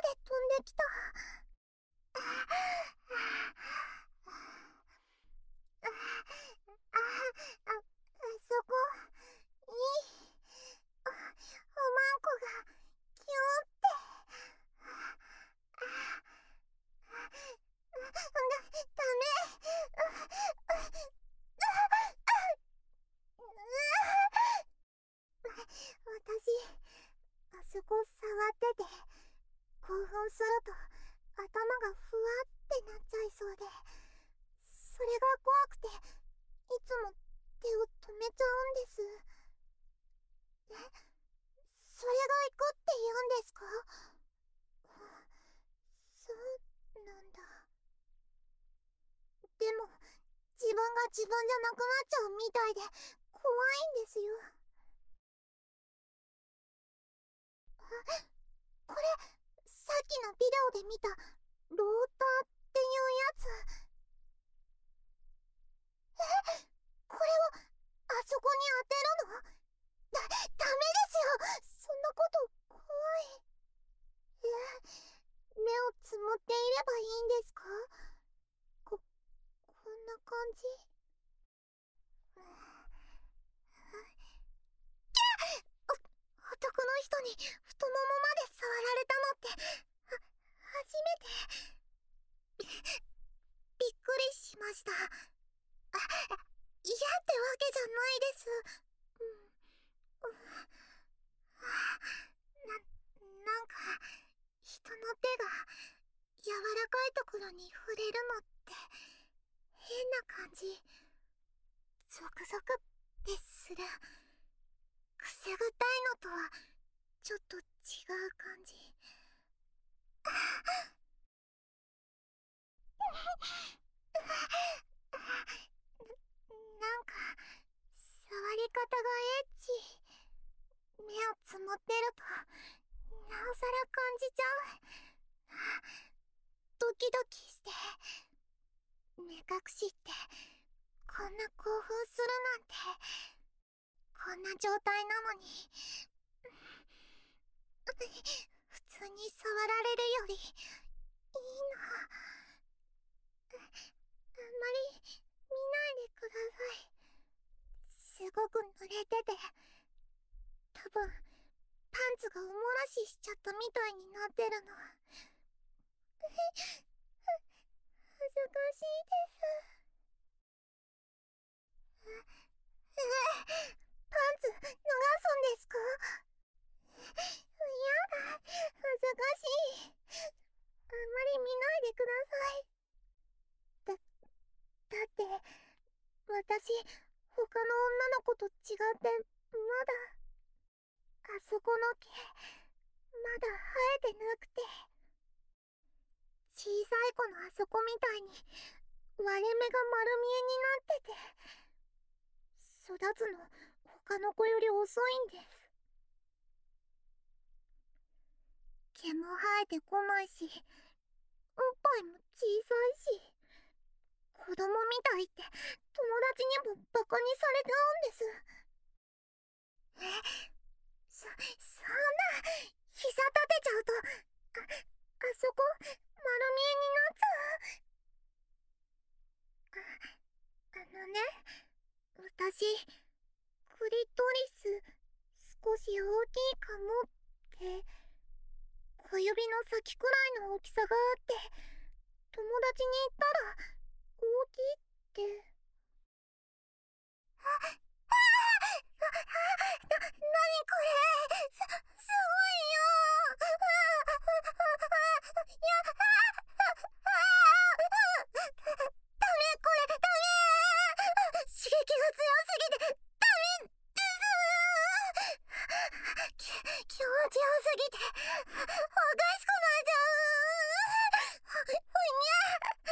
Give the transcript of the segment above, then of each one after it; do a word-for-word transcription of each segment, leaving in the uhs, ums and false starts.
飛んできた。あ、あ、あそこ、いい。おまんこが、キューって。だ、ダメ。私、あそこ触ってて、興奮すると頭がふわってなっちゃいそうで、それが怖くて、いつも手を止めちゃうんです。え、それが行くって言うんですか？そうなんだ。でも、自分が自分じゃなくなっちゃうみたいで、怖いんですよ。これ、さっきのビデオで見た、ローターっていうやつ。え、これを、あそこに当てるの？だ、ダメですよ！そんなこと怖い。え、目をつむっていればいいんですか？こ、こんな感じ？うん、お、男の人に太ももまで触られたのって、は、初めて。び、びっくりしました。あ、嫌ってわけじゃないです。うん、うん、な、なんか、人の手が柔らかいところに触れるのって変な感じ。ゾクゾクってする。くすぐったいのとはちょっと違う感じ。なんか触り方がエッチ。目をつむってるとなおさら感じちゃう。ドキドキして、目隠しってこんな興奮するなんて。こんな状態なのに普通に触られるよりいいの。あんまり見ないでください。すごく濡れてて、多分パンツがおもらししちゃったみたいになってるの。恥ずかしいです。パンツ脱がすんですか？やだ、恥ずかしい。あんまり見ないでください。だ、だって、私、他の女の子と違って、まだ、あそこの毛、まだ生えてなくて。小さい子のあそこみたいに、割れ目が丸見えになってて、育つの、他の子より遅いんです。毛も生えてこないし、おっぱいも小さいし、子供みたいって友達にもバカにされちゃうんです。え、そ、そんな、膝立てちゃうと、あ、あそこ、丸見えになっちゃう。あ、あのね、私、クリトリス、少し大きいかもって、小指の先くらいの大きさがあって、友達に言ったら、大きいって。あ、ああ、あ、な、なにこれ、す、すごいよ。ああ、いや、ああ、ダメ、これ、ダメ。刺激が強すぎて、ダメです。き、気持ちよすぎて、おかしくなっちゃう。ふにゃ。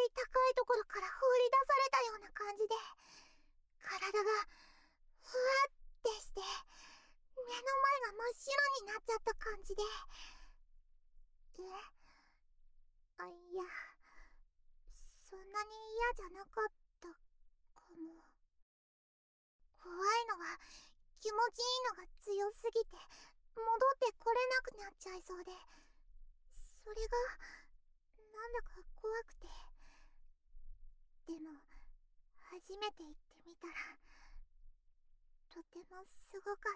り高いところから放り出されたような感じで、体がふわってして目の前が真っ白になっちゃった感じで。えあいや、そんなに嫌じゃなかったかも。怖いのは気持ちいいのが強すぎて戻ってこれなくなっちゃいそうで、それがなんだか怖くて。でも初めて行ってみたらとてもすごかった。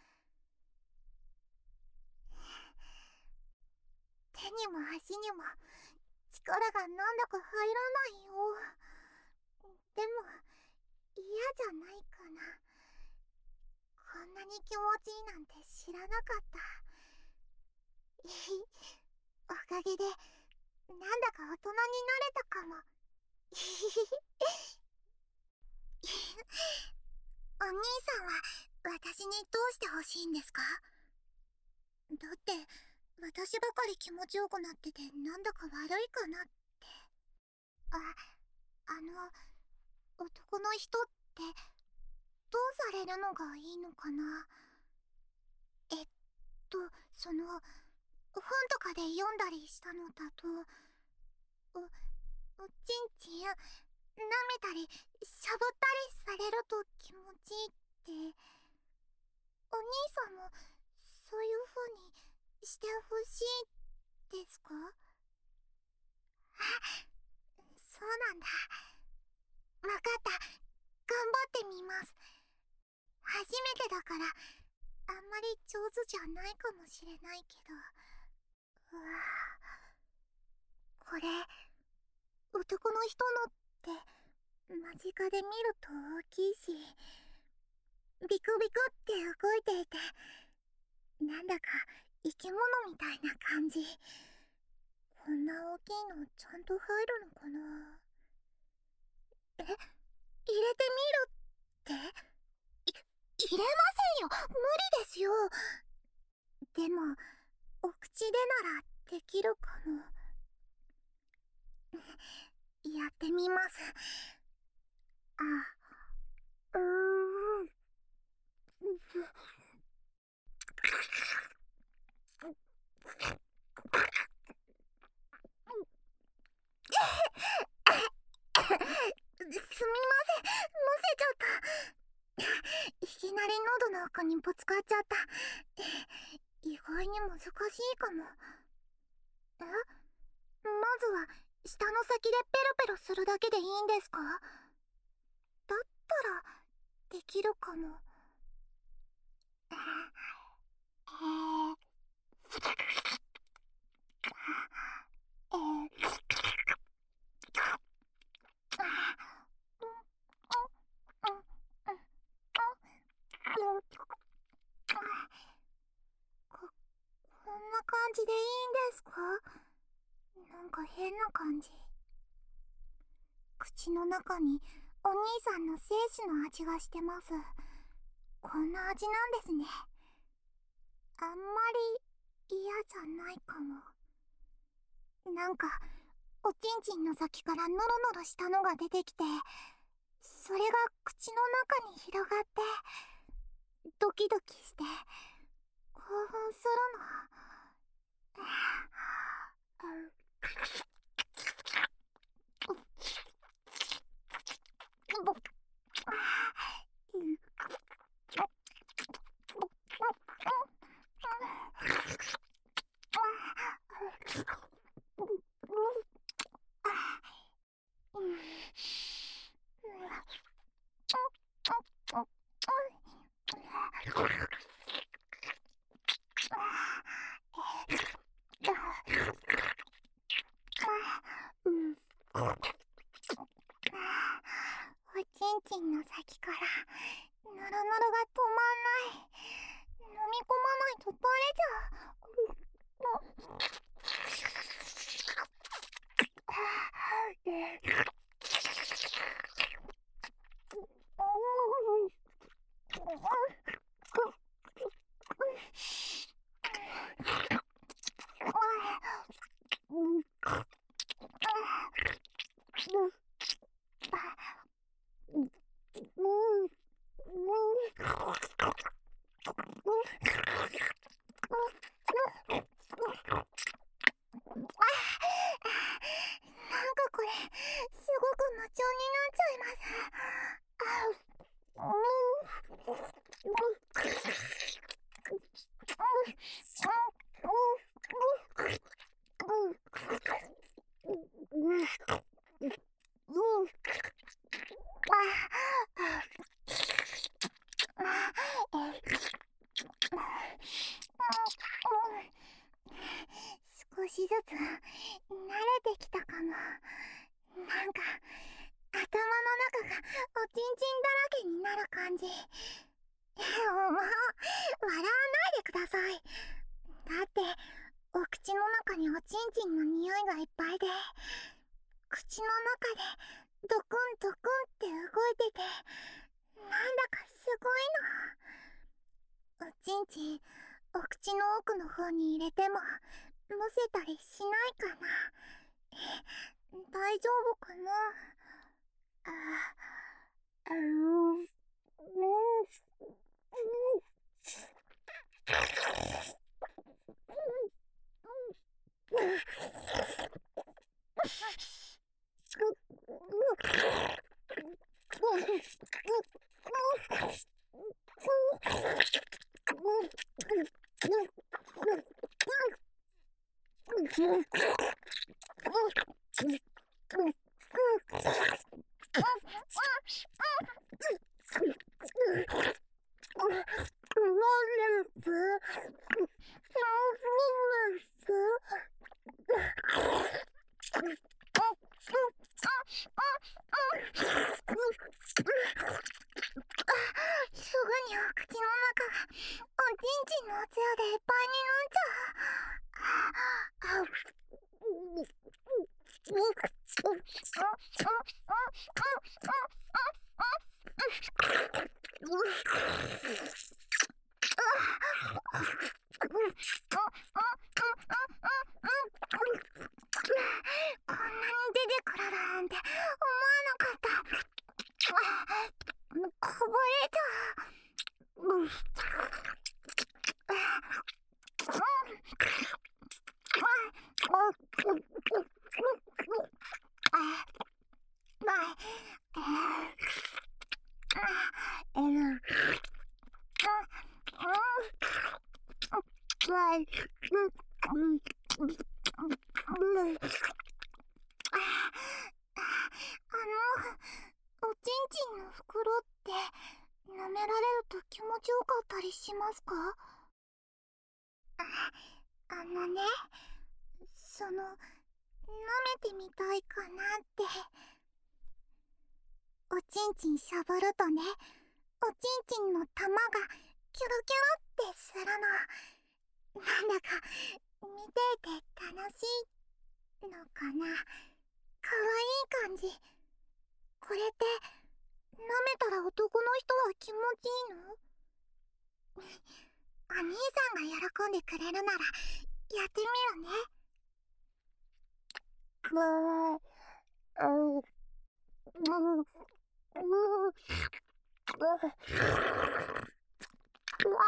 手にも足にも力がなんだか入らないよ。でも嫌じゃないかな。こんなに気持ちいいなんて知らなかった。おかげでなんだか大人になれたかも。お兄さんは私にどうしてほしいんですか？だって私ばかり気持ちよくなっててなんだか悪いかなって。あ、あの男の人ってどうされるのがいいのかな。えっとその本とかで読んだりしたのだと、おおちんちん舐めたりしゃぶったりされると気持ちいいって。お兄さんもそういう風にしてほしいですか？あ、そうなんだ。わかった。頑張ってみます。初めてだからあんまり上手じゃないかもしれないけど。うわぁ、これ男の人のって間近で見ると大きいし、ビクビクって動いていてなんだか生き物みたいな感じ。こんな大きいのちゃんと入るのかな。え、入れてみるって？い入れませんよ、無理ですよ。でもお口でならできるかも。やってみます。あ、うーんすみません、むせちゃった。いきなり喉の奥にぶつかっちゃった。意外に難しいかも。え、まずは舌の先でペロペロするだけでいいんですか？だったらできるかも。えー、えー、こ、こんな感じでいいんですか？なんか変な感じ。口の中にお兄さんの精子の味がしてます。こんな味なんですね。あんまり嫌じゃないかも。なんかおちんちんの先からノロノロしたのが出てきて、それが口の中に広がってドキドキして興奮するの。おちんちんの先からヌルヌルが止まんない。飲み込まないとバレちゃう。 口の中でドクンドクンって動いてて、なんだかすごいの。おちんちんお口の奥の方に入れてもむせたりしないかな。大丈夫かな。ああのねすぐにお口の中がおちんちんのおつやでいっぱいになっちゃう。ああこんなに出てくるなんて思わなかった。こぼれた。おちんちんの袋って舐められると気持ちよかったりしますか？あ、あのね、その、舐めてみたいかなって。おちんちんしゃぶるとね、おちんちんの玉がキュルキュルってするの。なんだか見ていて楽しいのかな。かわいい感じ。これって舐めたら男の人は気持ちいいの？お兄さんが喜んでくれるならやってみるね。うわー、ううううわ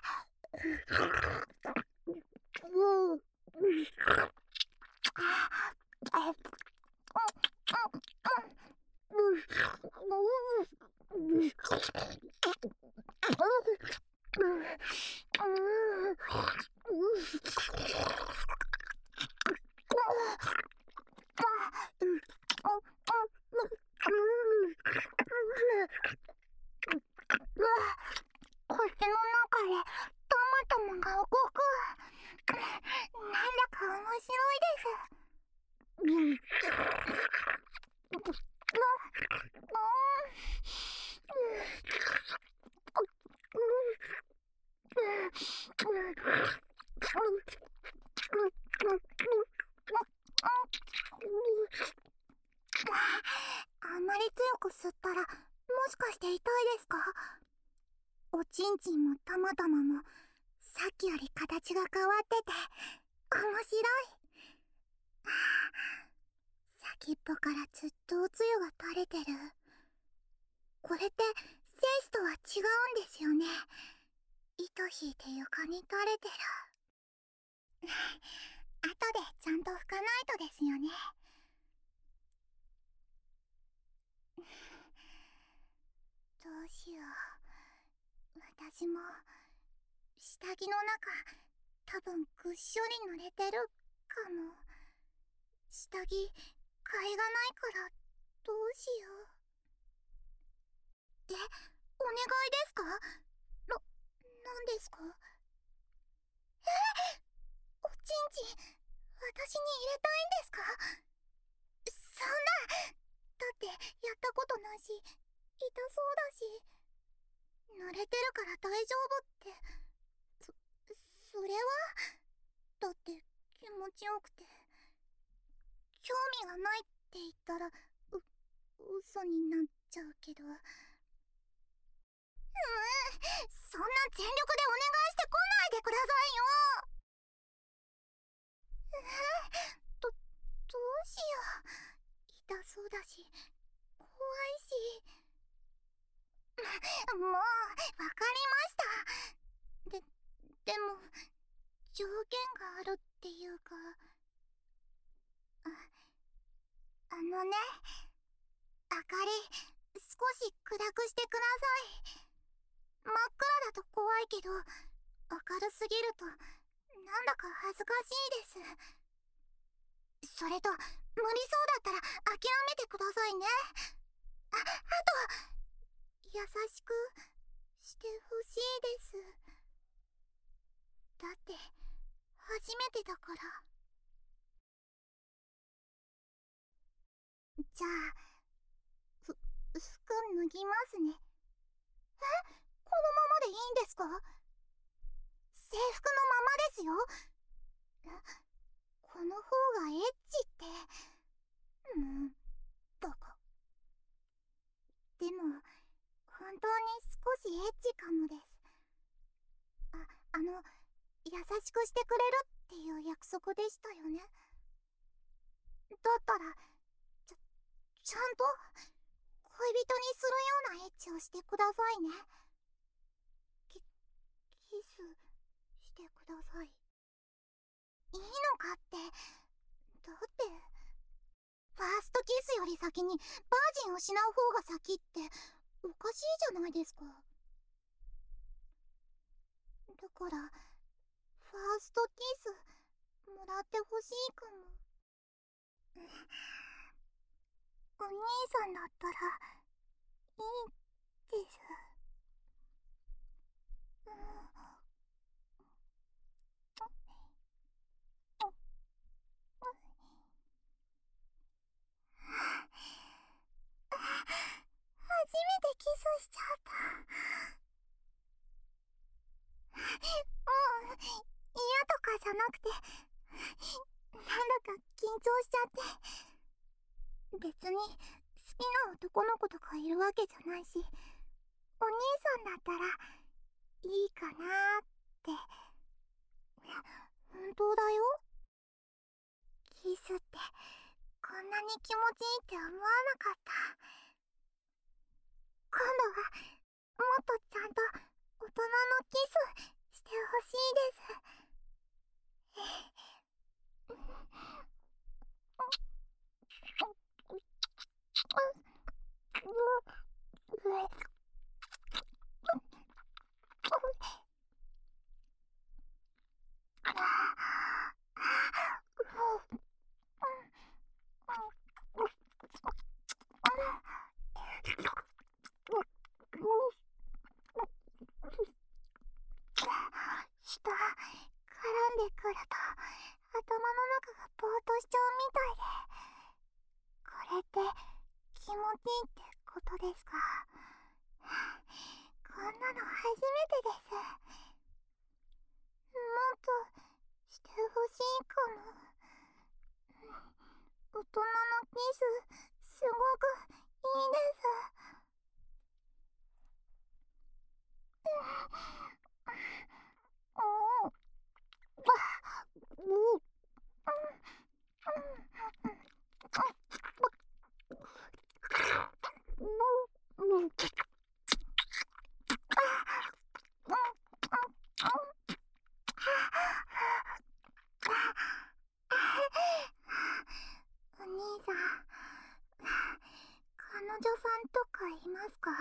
う口の中でトマトマが動く。なんだか面白いです。あんまり強く吸ったらもしかして痛いですか？おちんちんもたまたまもさっきより形が変わってて面白い。先っぽからずっとおつゆが垂れてる。これって精子とは違うんですよね。糸引いて床に垂れてる。後でちゃんと拭かないとですよね。どうしよう。私も下着の中多分ぐっしょり濡れてるかも。下着替えがないからどうしよう。え、お願いですか？な、なんですか？え、おちんちん私に入れたいんですか？そんな、だってやったことないし痛そうだし、濡れてるから大丈夫って。そ、それはだって気持ちよくて。 興味がないって言ったら、う、嘘になっちゃうけど。うーん、そんな全力でお願いしてこないでくださいよ。えー、ど、どうしよう。痛そうだし、怖いし。もう、わかりました。で、でも、条件があるっていうか。あ、あのね、明かり、少し暗くしてください。真っ暗だと怖いけど、明るすぎると、なんだか恥ずかしいです。それと、無理そうだったら諦めてくださいね。あ、あと、優しくしてほしいです。だって、初めてだから。じゃあ、ふ、服脱ぎますね。え？このままでいいんですか？制服のままですよ。この方がエッチって。もう、バカ。でも、本当に少しエッチかもです。あ、あの、優しくしてくれるっていう約束でしたよね。だったら、ちゃ、ちゃんと、恋人にするようなエッチをしてくださいね。キ、キスしてください。いいのかって。だって、ファーストキスより先にバージンを失う方が先っておかしいじゃないですか。だから、ファーストキスもらってほしいかも。お兄さんだったらいいです。うん、初めてキスしちゃった。もう嫌とかじゃなくて、なんだか緊張しちゃって。別に好きな男の子とかいるわけじゃないし、お兄さんだったらいいかなーって。本当だよ。キスってこんなに気持ちいいって思わなかった。今度はもっとちゃんと大人のキスしてほしいです。下、絡んでくると頭の中がぼーっとしちゃうみたいで。これって気持ちいいってことですか？こんなの初めてです。もっとしてほしいかも。大人のキスすごくいいです。うん、うん、お兄さん、彼女さんとかいますか？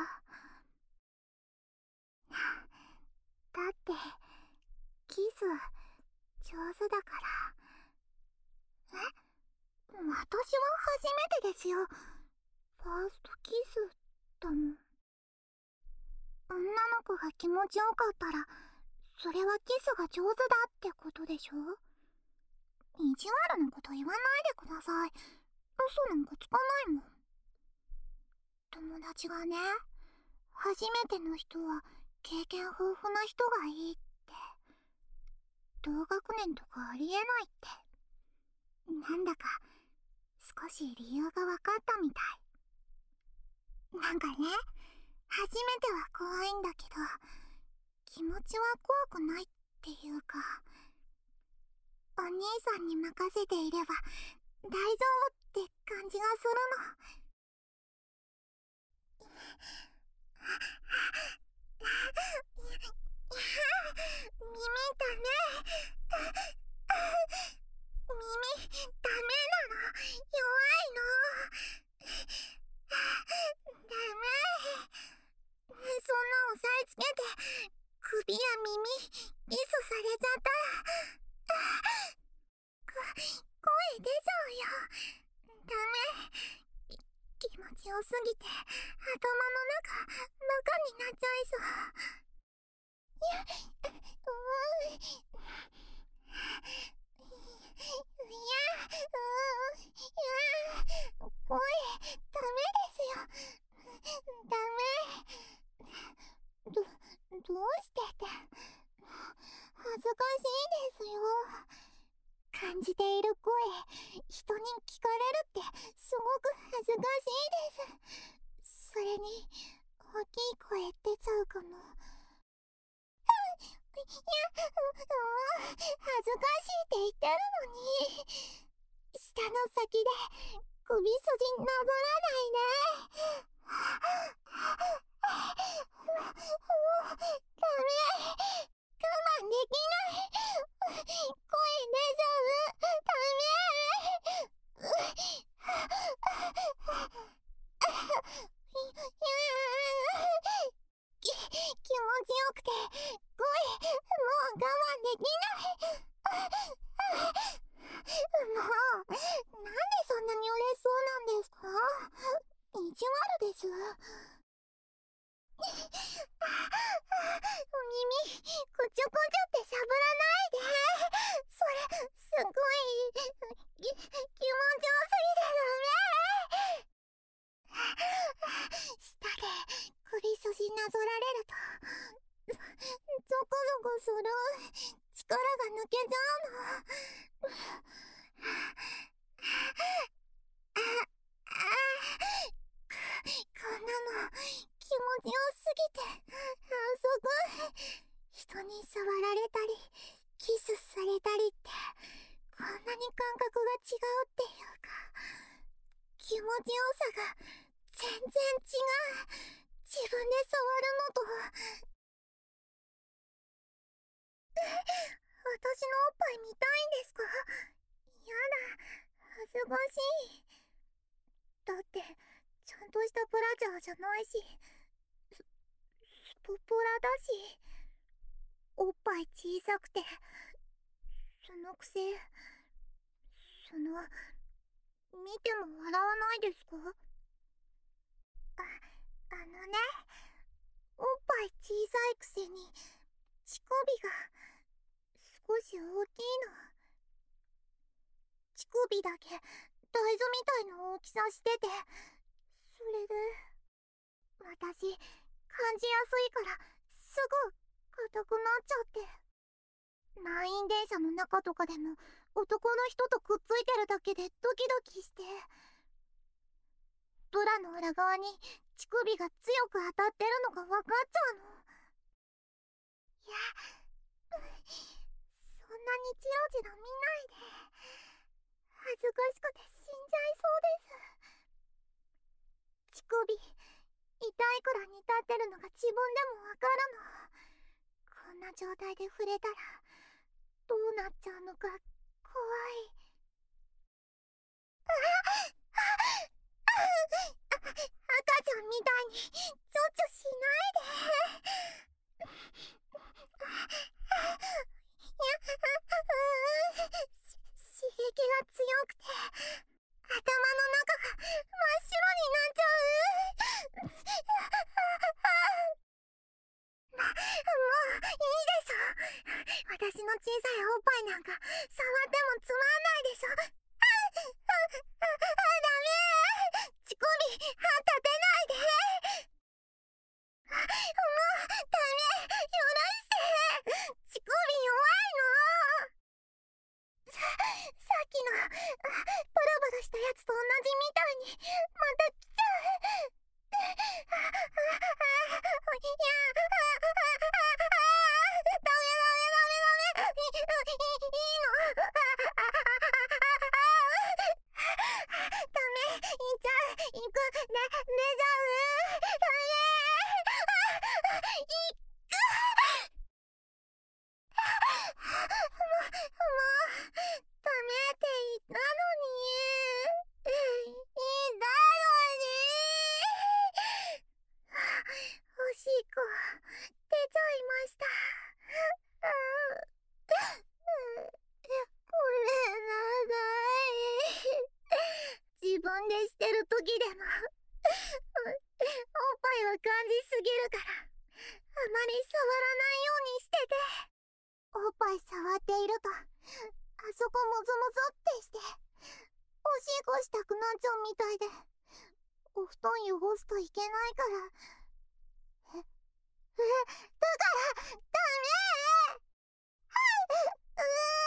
だって、キス上手だから。え？私は初めてですよ。ファーストキスだもん。女の子が気持ちよかったら、それはキスが上手だってことでしょ？意地悪なこと言わないでください。嘘なんかつかないもん。友達がね、初めての人は経験豊富な人がいいって。同学年とかありえないって。なんだか少し理由が分かったみたい。なんかね、初めては怖いんだけど、気持ちは怖くないっていうか、お兄さんに任せていれば大丈夫って感じがするの。耳ダメ。耳ダメなの。弱いの。ダメ。そんな押さえつけて首や耳キスされちゃったら声出ちゃうよ。ダメ。気持ちよすぎて頭の中バカになっちゃいそう。いや、うーん、いや、うーん、いや、声ダメですよ。ダメ。ど、どうしてって、恥ずかしいですよ。感じている声、人に聞かれるってすごく恥ずかしいです。それに、大きい声出ちゃうかも。いや、もう、恥ずかしいって言ってるのに。舌の先で首筋なぞらないで。もう、ダメ。我慢できない。声出ちゃう。ダメ。き、気持ちよくて声もう我慢できない。もう、なんでそんなに嬉しそうなんですか？意地悪です。耳、くちゅくちゅってしゃぶらないで。それ、すごい、き、気持ちよすぎてダメ。舌で首筋なぞられると、ゾコゾコする。力が抜けちゃうの。あ、あ、こんなの気持ちよすぎて反則。人に触られたりキスされたりってこんなに感覚が違うっていうか、気持ちよさが全然違う。自分で触るのと。私のおっぱい見たいんですか？やだ、恥ずかしい。だってちゃんとしたブラジャーじゃないし、ス、スポポラだし、おっぱい小さくて、そのくせ、その、見ても笑わないですか？あ、あのね、おっぱい小さいくせに乳首が少し大きいの。乳首だけ大豆みたいな大きさしてて、それで私感じやすいからすぐ硬くなっちゃって、満員電車の中とかでも男の人とくっついてるだけでドキドキして、ブラの裏側に乳首が強く当たってるのが分かっちゃうの。いや、そんなにチロチロ見ないで。恥ずかしくて死んじゃいそうです。乳首痛いくらいに立ってるのが自分でも分かるの。こんな状態で触れたらどうなっちゃうのか怖い。あああ、赤ちゃんみたいにちょちょしないで。いや、刺激が強くて頭の中が真っ白になっちゃう。ま、もういいでしょ。私の小さいおっぱいなんか触ってもつまんないでしょ。あ、あ、あ、あ、ダメ。乳首立てないで。もうダメ。許して。乳首弱いの。さ、さっきのバラバラしたやつと同ぎでもおっぱいは感じすぎるから、あまり触らないようにしてて。おっぱい触っていると、あそこもぞもぞってして、おしっこしたくなっちゃうみたいで、お布団汚すといけないから。え、え、だから、ダメー。うー